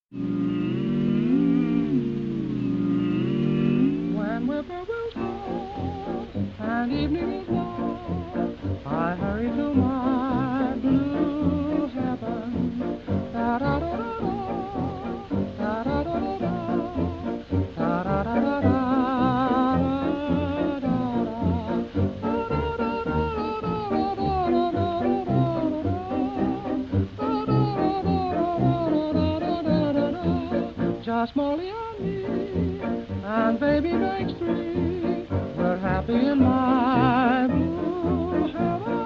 When whippoorwills call and evening is long, I hurry to my blue heaven. Da da da da da, da da da da da, da da da da da. Just Molly and me, and baby makes three. We're happy in my blue heaven.